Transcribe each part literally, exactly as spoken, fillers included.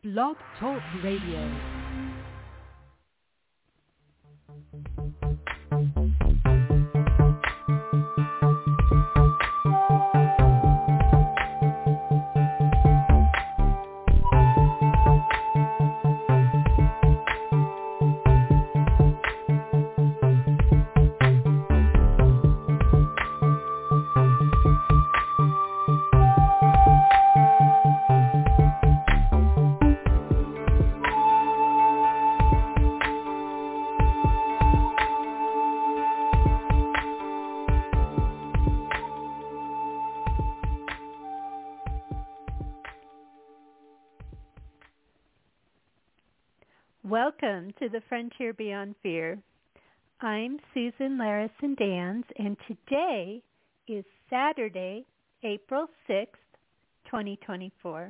Blog Talk Radio. Welcome to the Frontier Beyond Fear. I'm Susan Larison Dans, and today is Saturday, April sixth, twenty twenty-four.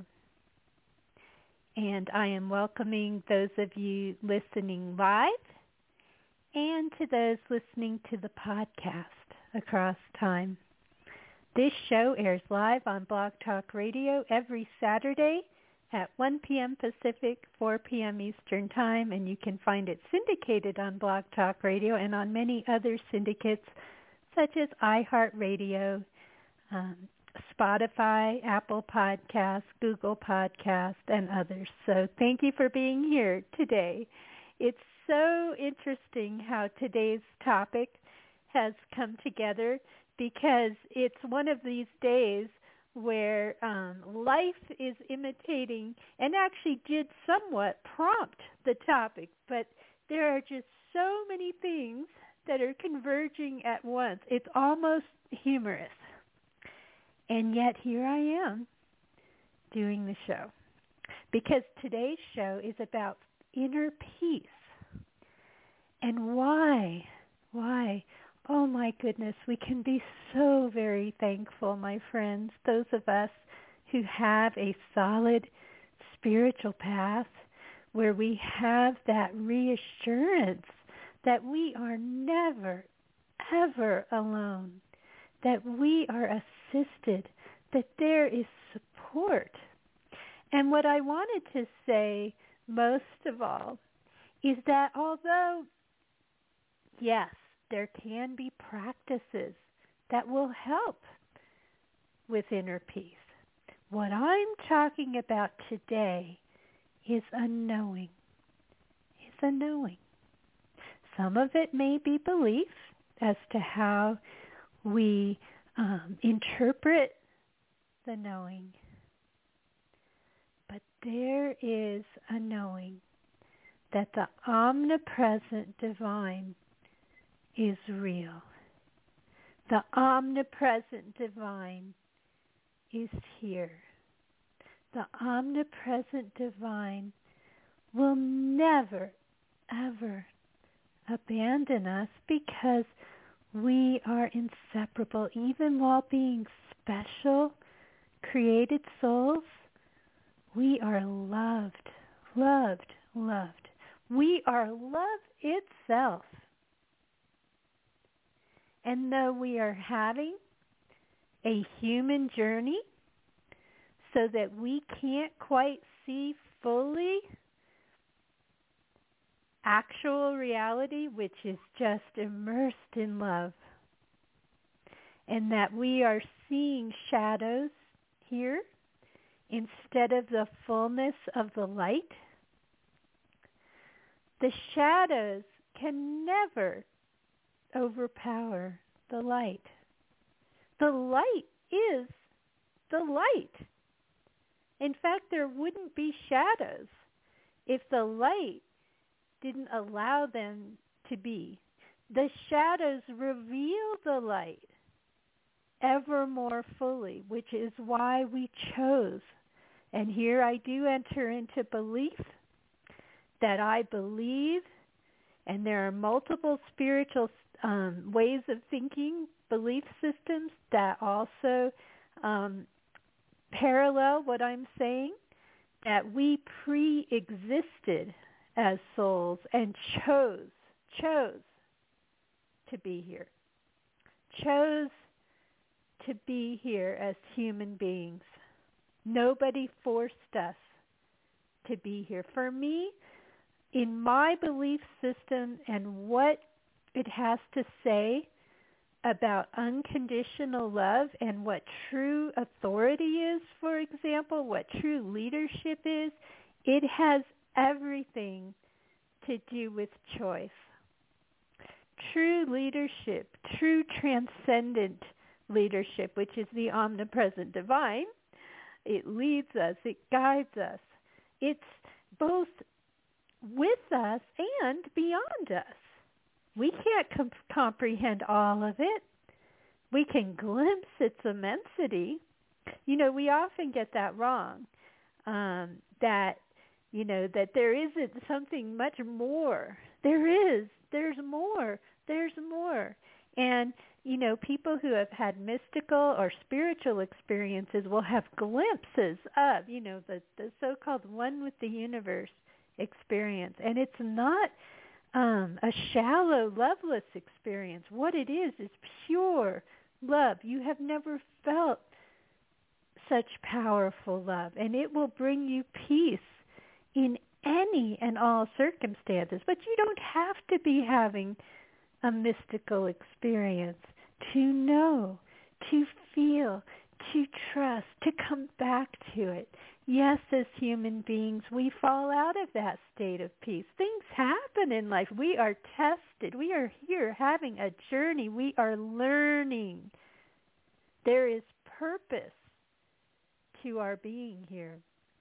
And I am welcoming those of you listening live and to those listening to the podcast across time. This show airs live on Blog Talk Radio every Saturday at one p.m. Pacific, four p.m. Eastern Time, and you can find it syndicated on Blog Talk Radio and on many other syndicates such as iHeartRadio, um, Spotify, Apple Podcasts, Google Podcasts, and others. So thank you for being here today. It's so interesting how today's topic has come together because it's one of these days where um, life is imitating and actually did somewhat prompt the topic, but there are just so many things that are converging at once. It's almost humorous. And yet here I am doing the show because today's show is about inner peace. And why? Why? Oh my goodness, we can be so very thankful, my friends, those of us who have a solid spiritual path where we have that reassurance that we are never, ever alone, that we are assisted, that there is support. And what I wanted to say most of all is that although, yes, there can be practices that will help with inner peace. What I'm talking about today is a knowing. Is a knowing. Some of it may be belief as to how we um, interpret the knowing. But there is a knowing that the omnipresent divine is real. The omnipresent divine is here. The omnipresent divine will never, ever abandon us because we are inseparable. Even while being special, created souls, we are loved, loved, loved. We are love itself. And though we are having a human journey so that we can't quite see fully actual reality, which is just immersed in love, and that we are seeing shadows here instead of the fullness of the light, the shadows can never overpower the light. The light is the light. In fact, there wouldn't be shadows if the light didn't allow them to be. The shadows reveal the light ever more fully, which is why we chose. And here I do enter into belief that I believe, and there are multiple spiritual Um, ways of thinking, belief systems that also um, parallel what I'm saying, that we pre-existed as souls and chose, chose to be here, chose to be here as human beings. Nobody forced us to be here. For me, in my belief system and what it has to say about unconditional love and what true authority is, for example, what true leadership is, it has everything to do with choice. True leadership, true transcendent leadership, which is the omnipresent divine, it leads us, it guides us. It's both with us and beyond us. We can't com- comprehend all of it. We can glimpse its immensity. You know, we often get that wrong, um, that, you know, that there isn't something much more. There is. There's more. There's more. And, you know, people who have had mystical or spiritual experiences will have glimpses of, you know, the, the so-called one with the universe experience. And it's not um, a shallow, loveless experience. What it is is pure love. You have never felt such powerful love, and it will bring you peace in any and all circumstances. But you don't have to be having a mystical experience to know, to feel, to trust, to come back to it. Yes, as human beings, we fall out of that state of peace. Things happen in life. We are tested. We are here having a journey. We are learning. There is purpose to our being here.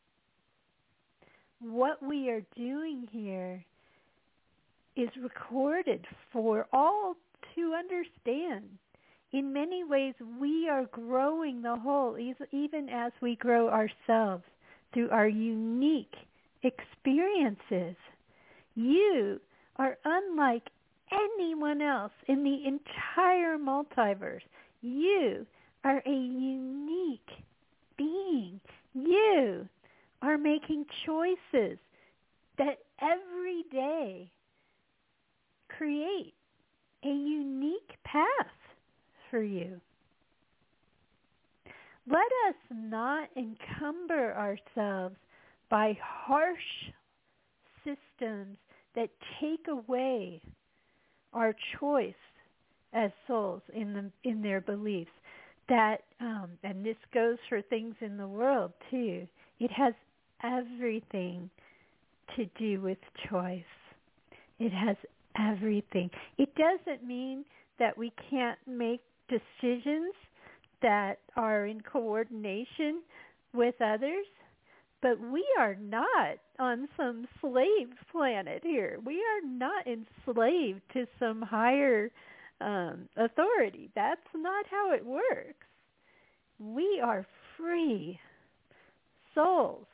What we are doing here is recorded for all to understand. In many ways, we are growing the whole, even as we grow ourselves through our unique experiences. You are unlike anyone else in the entire multiverse. You are a unique being. You are making choices that every day create a unique path for you. Let us not encumber ourselves by harsh systems that take away our choice as souls in the, in their beliefs. That um, and this goes for things in the world too. It has everything to do with choice. It has everything. It doesn't mean that we can't make decisions that are in coordination with others, but we are not on some slave planet here. We are not enslaved to some higher um, authority. That's not how it works. We are free souls.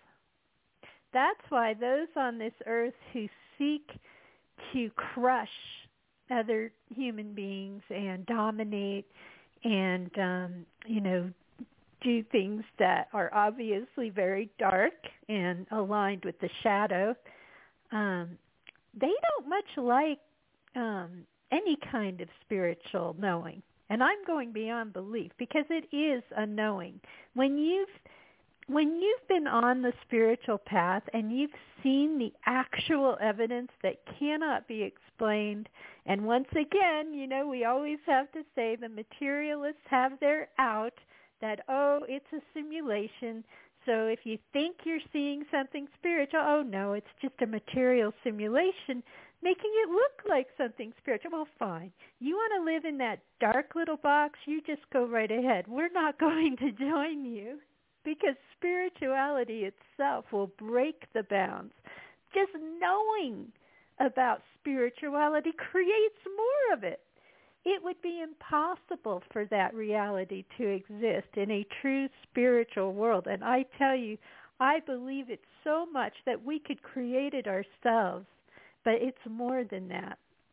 That's why those on this earth who seek to crush other human beings and dominate and, um, you know, do things that are obviously very dark and aligned with the shadow, um, they don't much like um, any kind of spiritual knowing. And I'm going beyond belief because it is a knowing. When you've When you've been on the spiritual path and you've seen the actual evidence that cannot be explained, and once again, you know, we always have to say the materialists have their out that, oh, it's a simulation. So if you think you're seeing something spiritual, oh, no, it's just a material simulation, making it look like something spiritual. Well, fine. You want to live in that dark little box, you just go right ahead. We're not going to join you. Because spirituality itself will break the bounds. Just knowing about spirituality creates more of it. It would be impossible for that reality to exist in a true spiritual world. And I tell you, I believe it so much that we could create it ourselves. But it's more than that.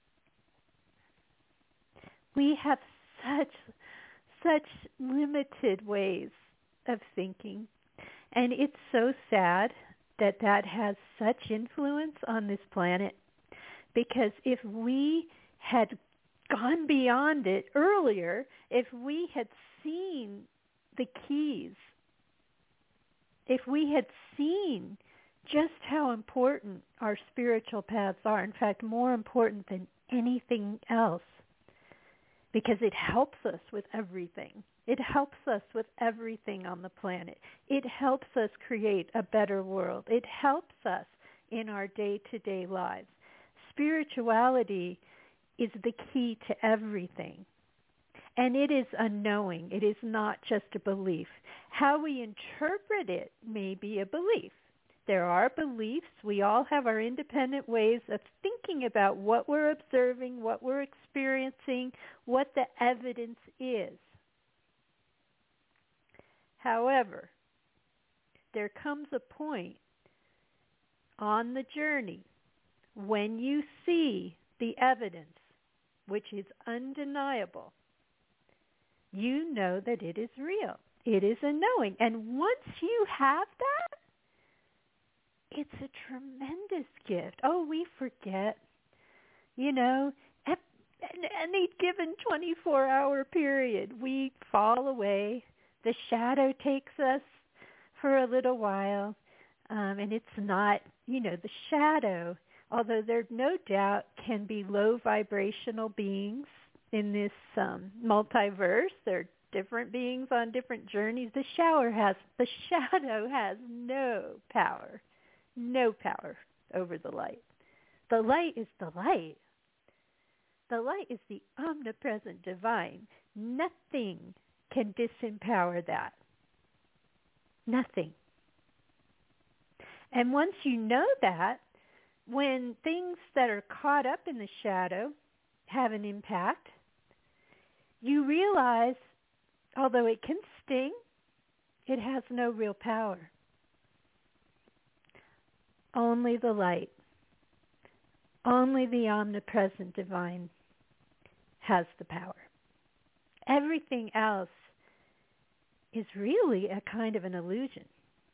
We have such, such limited ways of thinking. And it's so sad that that has such influence on this planet, because if we had gone beyond it earlier, if we had seen the keys, if we had seen just how important our spiritual paths are. In fact, more important than anything else, because it helps us with everything. It helps us with everything on the planet. It helps us create a better world. It helps us in our day-to-day lives. Spirituality is the key to everything. And it is a knowing. It is not just a belief. How we interpret it may be a belief. There are beliefs. We all have our independent ways of thinking about what we're observing, what we're experiencing, what the evidence is. However, there comes a point on the journey when you see the evidence, which is undeniable, you know that it is real. It is a knowing. And once you have that, it's a tremendous gift. Oh, we forget, you know, at any given twenty-four hour period, we fall away. The shadow takes us for a little while, um, and it's not, you know, the shadow, although there no doubt can be low vibrational beings in this um, multiverse. There are different beings on different journeys. The shower has, the shadow has no power, no power over the light. The light is the light. The light is the omnipresent divine. Nothing can disempower that. Nothing. And once you know that, when things that are caught up in the shadow have an impact, you realize, although it can sting, it has no real power. Only the light, only the omnipresent divine has the power. Everything else is really a kind of an illusion,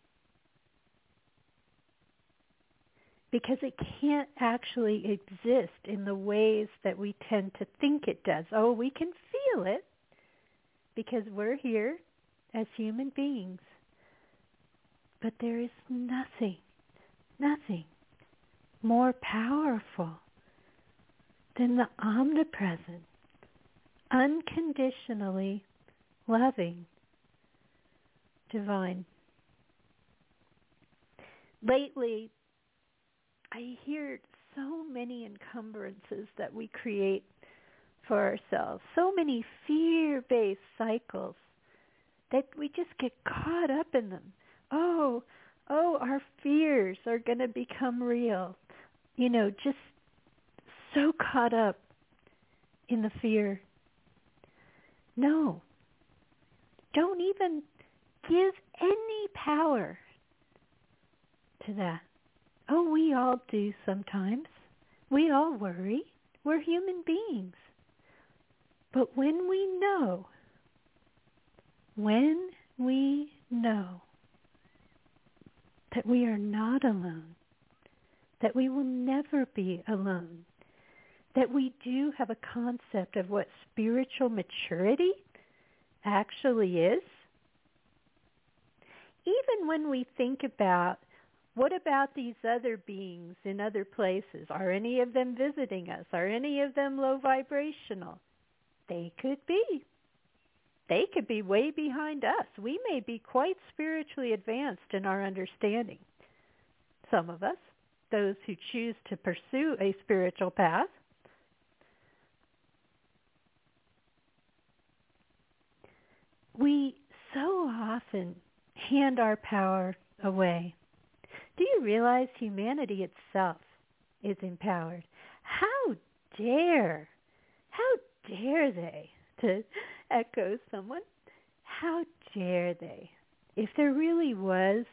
because it can't actually exist in the ways that we tend to think it does. Oh, we can feel it because we're here as human beings. But there is nothing, nothing more powerful than the omnipresent, unconditionally loving divine. Lately, I hear so many encumbrances that we create for ourselves, so many fear-based cycles that we just get caught up in them. Oh, oh, our fears are going to become real. You know, just so caught up in the fear. No, don't even give any power to that. Oh, we all do sometimes. We all worry. We're human beings. But when we know, when we know that we are not alone, that we will never be alone, that we do have a concept of what spiritual maturity actually is, even when we think about, what about these other beings in other places? Are any of them visiting us? Are any of them low vibrational? They could be. They could be way behind us. We may be quite spiritually advanced in our understanding. Some of us, those who choose to pursue a spiritual path. We so often hand our power away. Do you realize humanity itself is empowered? How dare, how dare they, to echo someone, how dare they? If there really was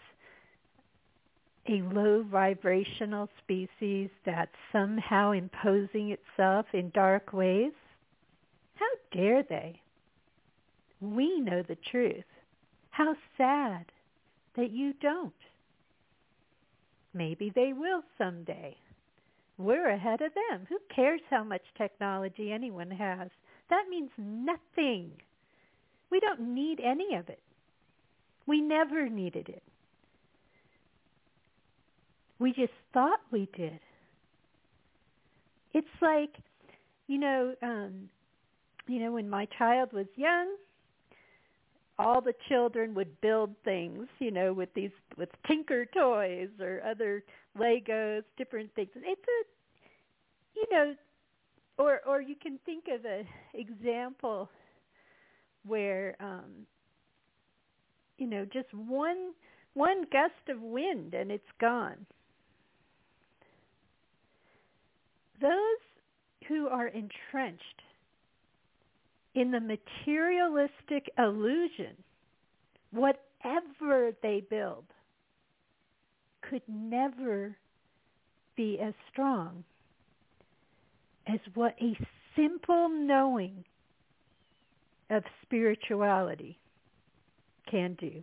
a low vibrational species that's somehow imposing itself in dark ways, how dare they? We know the truth. How sad that you don't. Maybe they will someday. We're ahead of them. Who cares how much technology anyone has? That means nothing. We don't need any of it. We never needed it. We just thought we did. It's like, you know, um, you know, when my child was young, all the children would build things, you know, with these, with Tinker toys or other Legos, different things. It's a, you know, or or you can think of an example where, um, you know, just one one gust of wind and it's gone. Those who are entrenched in the materialistic illusion, whatever they build could never be as strong as what a simple knowing of spirituality can do.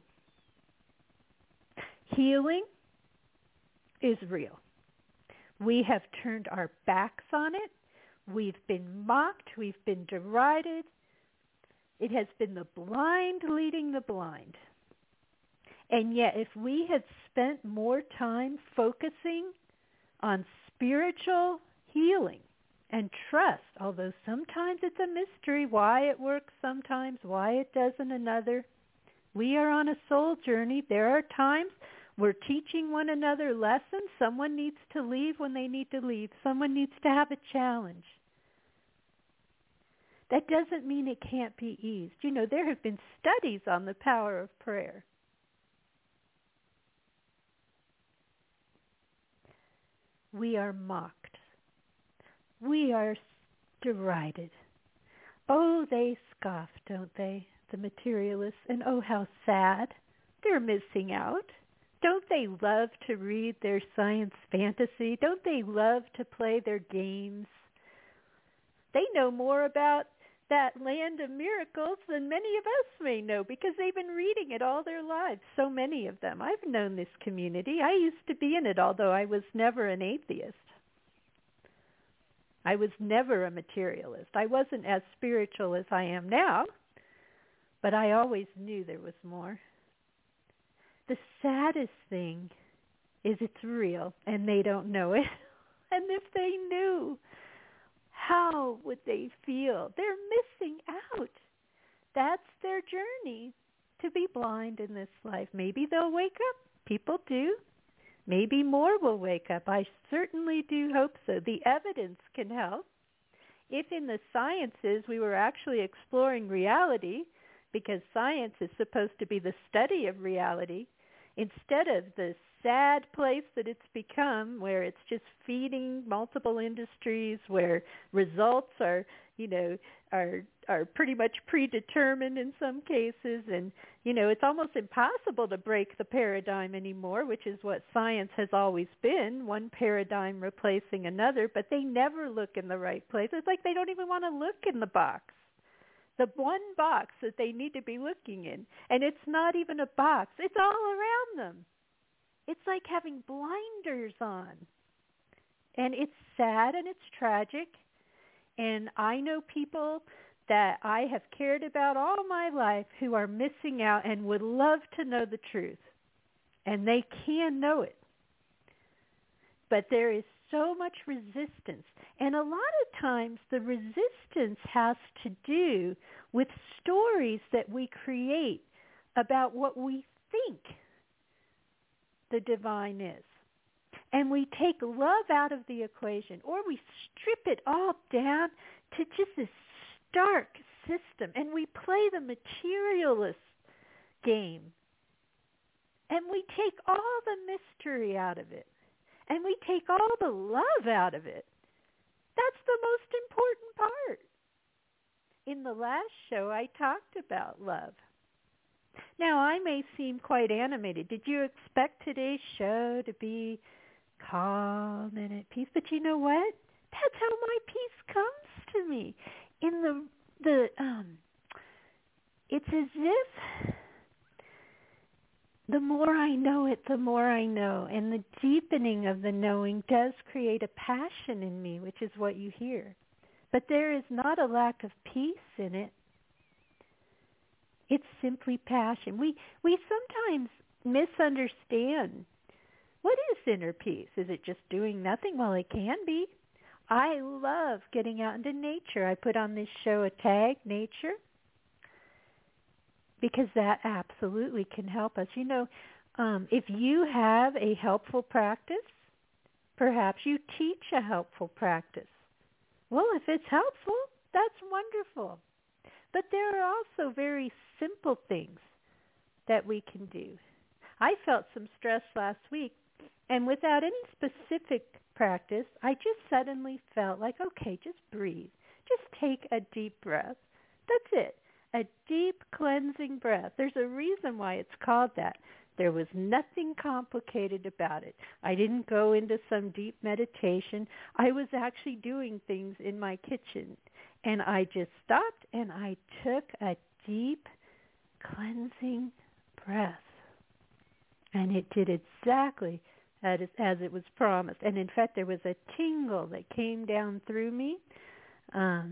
Healing is real. We have turned our backs on it. We've been mocked. We've been derided. It has been the blind leading the blind. And yet, if we had spent more time focusing on spiritual healing and trust, although sometimes it's a mystery why it works sometimes, why it doesn't another. We are on a soul journey. There are times we're teaching one another lessons. Someone needs to leave when they need to leave. Someone needs to have a challenge. That doesn't mean it can't be eased. You know, there have been studies on the power of prayer. We are mocked. We are derided. Oh, they scoff, don't they, the materialists? And oh, how sad. They're missing out. Don't they love to read their science fantasy? Don't they love to play their games? They know more about that land of miracles than many of us may know because they've been reading it all their lives, so many of them. I've known this community. I used to be in it, although I was never an atheist. I was never a materialist. I wasn't as spiritual as I am now, but I always knew there was more. The saddest thing is it's real, and they don't know it. And if they knew, how would they feel? They're missing out. That's their journey, to be blind in this life. Maybe they'll wake up. People do. Maybe more will wake up. I certainly do hope so. The evidence can help. If in the sciences we were actually exploring reality, because science is supposed to be the study of reality, instead of the sad place that it's become, where it's just feeding multiple industries, where results are, you know, are are pretty much predetermined in some cases, and you know, it's almost impossible to break the paradigm anymore, which is what science has always been, one paradigm replacing another, but they never look in the right place. It's like they don't even want to look in the box. The one box that they need to be looking in. And it's not even a box. It's all around them. It's like having blinders on. And it's sad and it's tragic. And I know people that I have cared about all my life who are missing out and would love to know the truth. And they can know it. But there is so much resistance. And a lot of times the resistance has to do with stories that we create about what we think the divine is. And we take love out of the equation, or we strip it all down to just this stark system, and we play the materialist game. And we take all the mystery out of it. And we take all the love out of it. That's the most important part. In the last show, I talked about love. Now, I may seem quite animated. Did you expect today's show to be calm and at peace? But you know what? That's how my peace comes to me. In the the um, it's as if the more I know it, the more I know. And the deepening of the knowing does create a passion in me, which is what you hear. But there is not a lack of peace in it. It's simply passion. We we sometimes misunderstand What is inner peace? Is it just doing nothing? Well, it can be. I love getting out into nature. I put on this show a tag, nature, because that absolutely can help us. You know, um, if you have a helpful practice, perhaps you teach a helpful practice. Well, if it's helpful, that's wonderful. But there are also very simple things that we can do. I felt some stress last week, and without any specific practice, I just suddenly felt like, okay, just breathe. Just take a deep breath. That's it. A deep cleansing breath. There's a reason why it's called that. There was nothing complicated about it. I didn't go into some deep meditation. I was actually doing things in my kitchen. And I just stopped and I took a deep cleansing breath. And it did exactly as, as it was promised. And in fact, there was a tingle that came down through me. Um,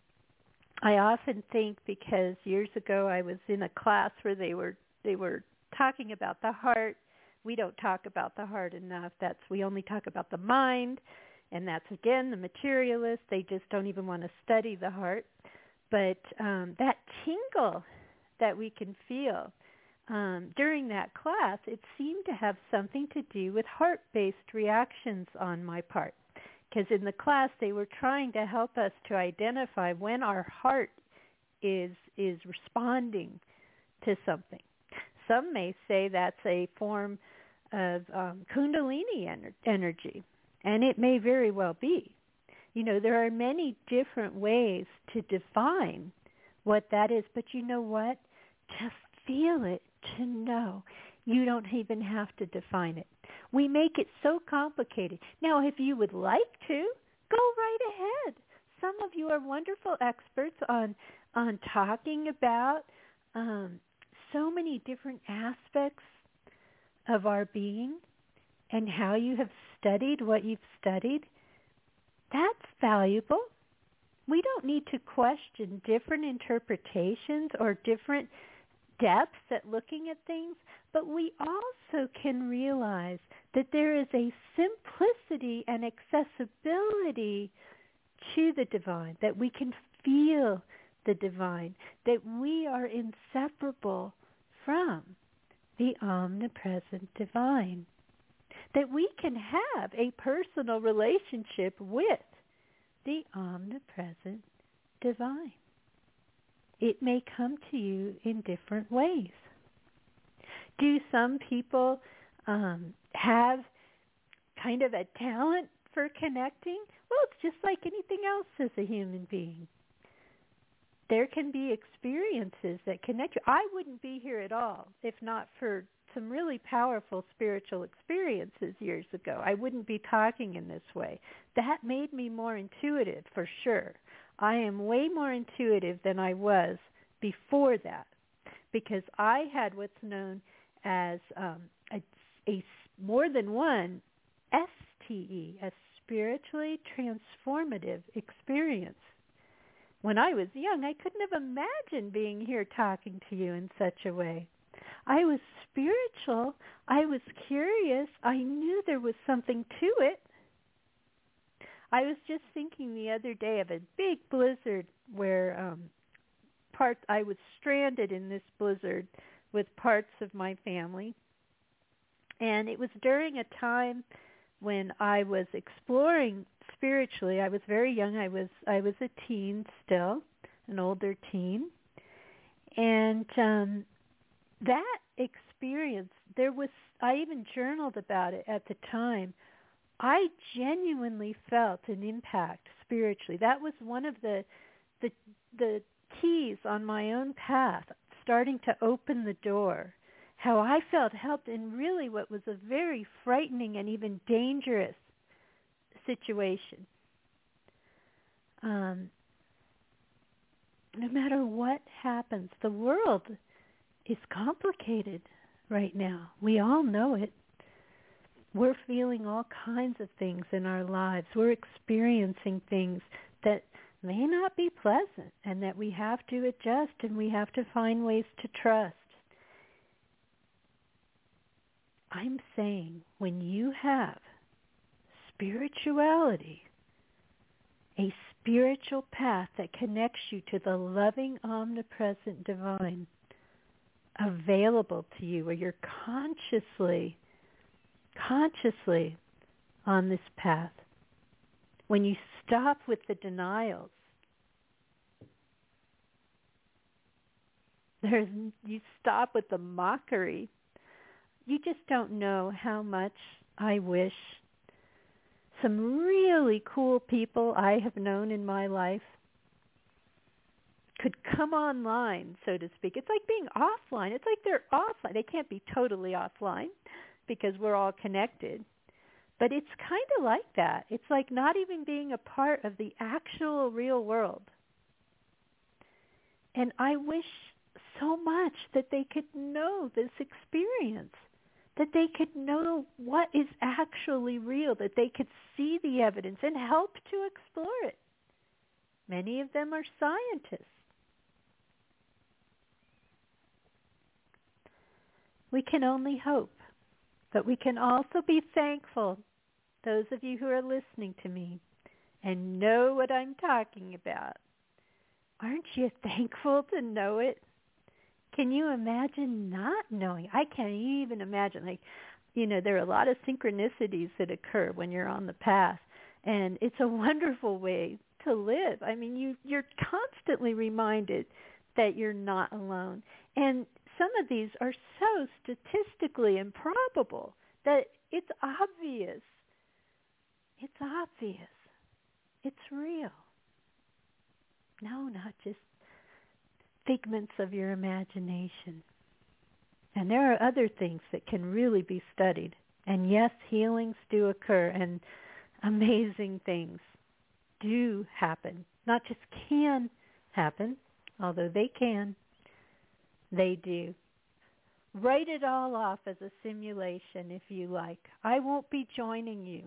I often think because years ago I was in a class where they were they were talking about the heart. We don't talk about the heart enough. That's we only talk about the mind, and that's again the materialists. They just don't even want to study the heart. But um, that tingle that we can feel um, during that class, it seemed to have something to do with heart-based reactions on my part. Because in the class they were trying to help us to identify when our heart is is responding to something. Some may say that's a form of um, Kundalini ener- energy, and it may very well be. You know, there are many different ways to define what that is, but you know what? Just feel it to know. You don't even have to define it. We make it so complicated. Now, if you would like to, go right ahead. Some of you are wonderful experts on on talking about um, so many different aspects of our being and how you have studied what you've studied. That's valuable. We don't need to question different interpretations or different depths at looking at things, but we also can realize that there is a simplicity and accessibility to the divine, that we can feel the divine, that we are inseparable from the omnipresent divine, that we can have a personal relationship with the omnipresent divine. It may come to you in different ways. Do some people um, have kind of a talent for connecting? Well, it's just like anything else as a human being. There can be experiences that connect you. I wouldn't be here at all if not for some really powerful spiritual experiences years ago. I wouldn't be talking in this way. That made me more intuitive for sure. I am way more intuitive than I was before that because I had what's known as um, a, a more than one S T E, a spiritually transformative experience. When I was young, I couldn't have imagined being here talking to you in such a way. I was spiritual. I was curious. I knew there was something to it. I was just thinking the other day of a big blizzard where um, part I was stranded in this blizzard with parts of my family. And it was during a time when I was exploring spiritually. I was very young. I was I was a teen still, an older teen. And um, that experience, there was, I even journaled about it at the time. I genuinely felt an impact spiritually. That was one of the the the keys on my own path, starting to open the door. How I felt helped in really what was a very frightening and even dangerous situation. Um, no matter what happens, the world is complicated right now. We all know it. We're feeling all kinds of things in our lives. We're experiencing things that may not be pleasant and that we have to adjust and we have to find ways to trust. I'm saying when you have spirituality, a spiritual path that connects you to the loving, omnipresent divine available to you, where you're consciously, consciously on this path, when you stop with the denials, there's, you stop with the mockery, you just don't know how much I wish some really cool people I have known in my life could come online, so to speak. It's like being offline. It's like they're offline. They can't be totally offline because we're all connected. But it's kind of like that. It's like not even being a part of the actual real world. And I wish so much that they could know this experience, that they could know what is actually real, that they could see the evidence and help to explore it. Many of them are scientists. We can only hope, but we can also be thankful, those of you who are listening to me and know what I'm talking about. Aren't you thankful to know it? Can you imagine not knowing? I can't even imagine. Like, you know, there are a lot of synchronicities that occur when you're on the path, and it's a wonderful way to live. I mean, you, you're constantly reminded that you're not alone. And some of these are so statistically improbable that it's obvious. It's obvious. It's real. No, not just figments of your imagination. And there are other things that can really be studied. And yes, healings do occur, and amazing things do happen. Not just can happen, although they can, they do. Write it all off as a simulation if you like. I won't be joining you.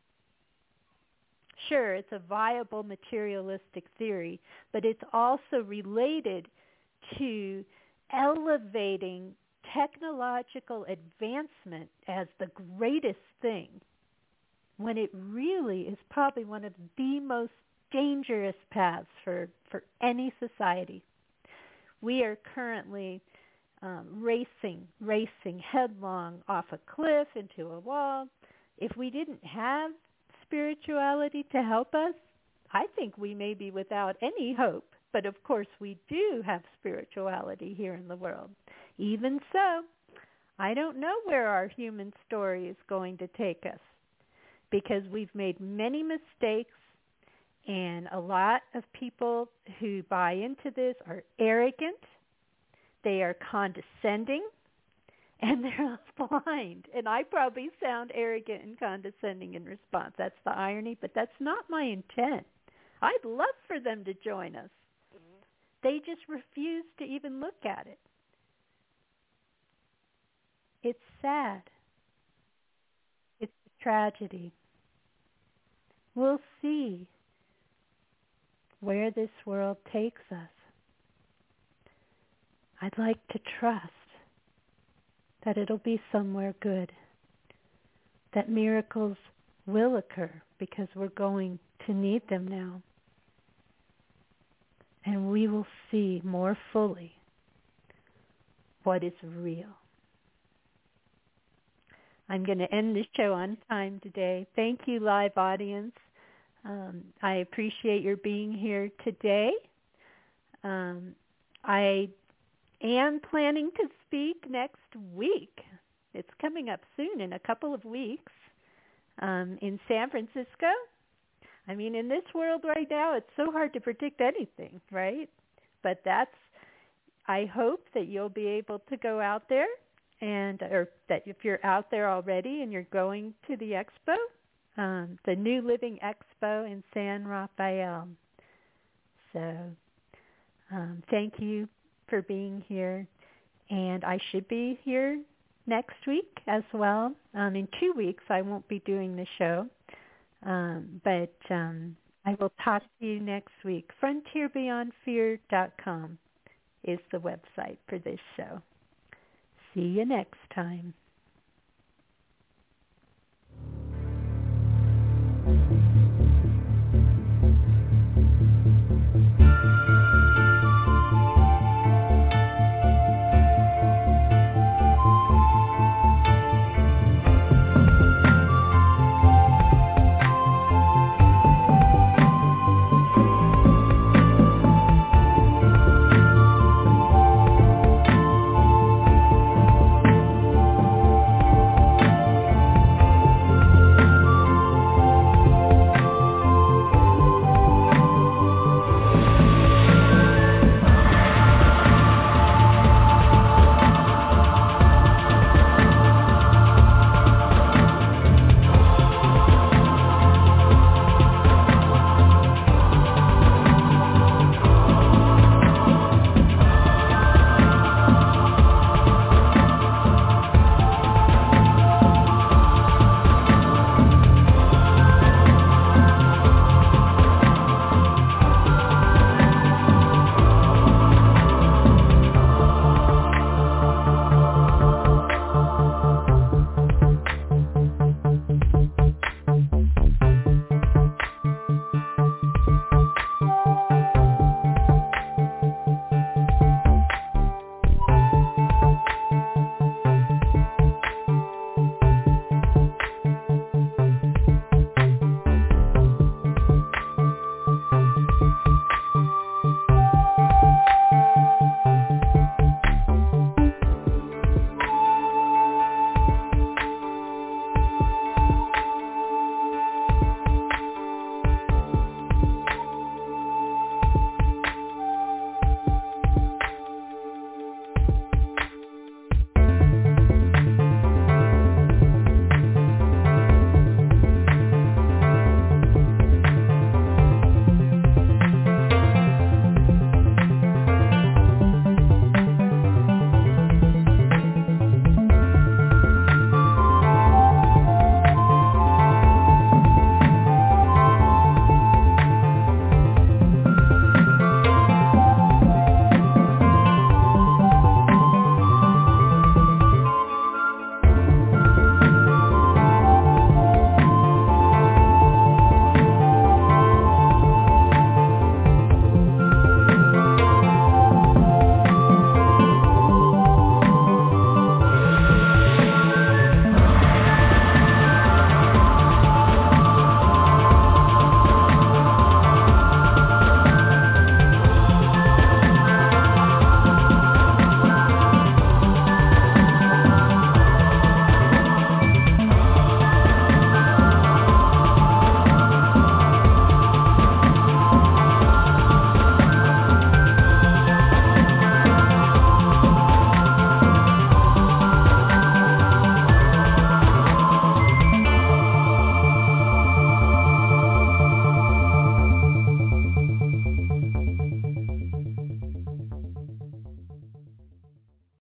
Sure, it's a viable materialistic theory, but it's also related to elevating technological advancement as the greatest thing, when it really is probably one of the most dangerous paths for, for any society. We are currently um, racing, racing headlong off a cliff into a wall. If we didn't have spirituality to help us, I think we may be without any hope. But of course we do have spirituality here in the world. Even so, I don't know where our human story is going to take us, because we've made many mistakes, and a lot of people who buy into this are arrogant, they are condescending, and they're blind. And I probably sound arrogant and condescending in response. That's the irony, but that's not my intent. I'd love for them to join us. They just refuse to even look at it. It's sad. It's a tragedy. We'll see where this world takes us. I'd like to trust that it'll be somewhere good, that miracles will occur, because we're going to need them now. And we will see more fully what is real. I'm going to end the show on time today. Thank you, live audience. Um, I appreciate your being here today. Um, I am planning to speak next week. It's coming up soon, in a couple of weeks, um, in San Francisco. I mean, in this world right now, it's so hard to predict anything, right? But that's, I hope that you'll be able to go out there, and or that if you're out there already and you're going to the expo, um, the New Living Expo in San Rafael. So um, thank you for being here. And I should be here next week as well. Um, in two weeks, I won't be doing the show. Um, but um, I will talk to you next week. frontier beyond fear dot com is the website for this show. See you next time.